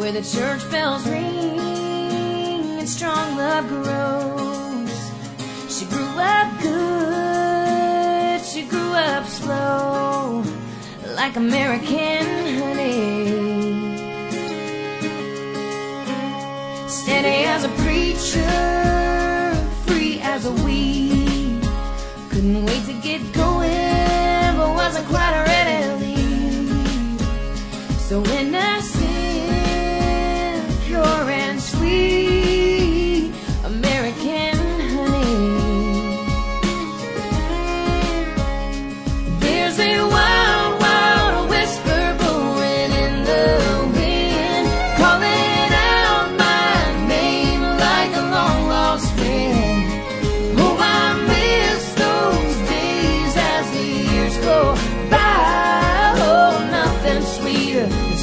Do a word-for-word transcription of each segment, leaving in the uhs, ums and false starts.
where the church bells ring and strong love grows. She grew up good, she grew up slow, like American honey. Steady as a preacher, free as a weed. Couldn't wait to get going, but wasn't quite ready to leave. So innocent, pure and sweet, American honey. There's a wild, wild whisper blowing in the wind, calling out my name like a long lost friend. Oh, I miss those days as the years go by. Oh, nothing sweeter than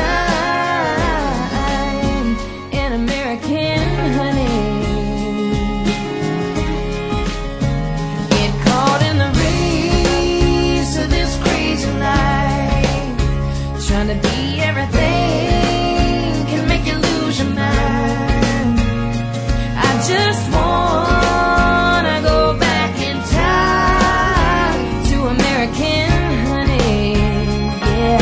summertime and American honey. Get caught in the race of this crazy life, trying to be everything can make you lose your mind. I just wanna go back in time to American honey, yeah.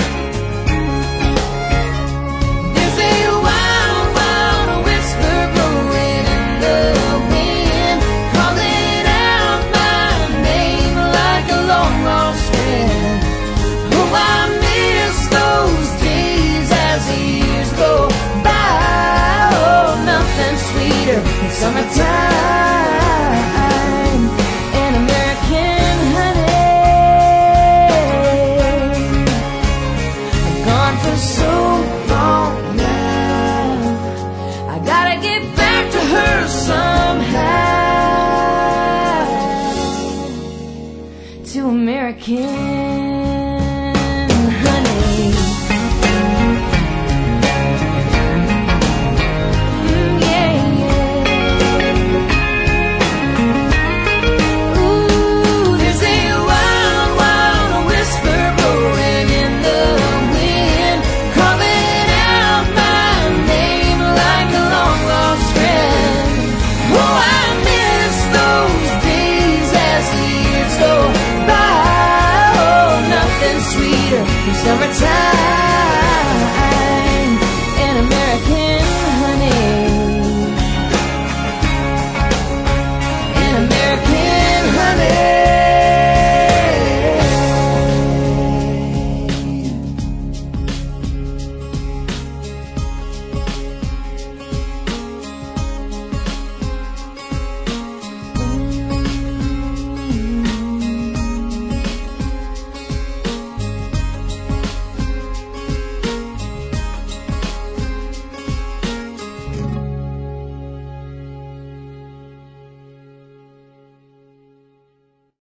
There's a wild, wild whisper blowing in the wind, calling out my name like a long lost friend. Oh, I miss those days as the years go by. Oh, nothing sweeter than summertime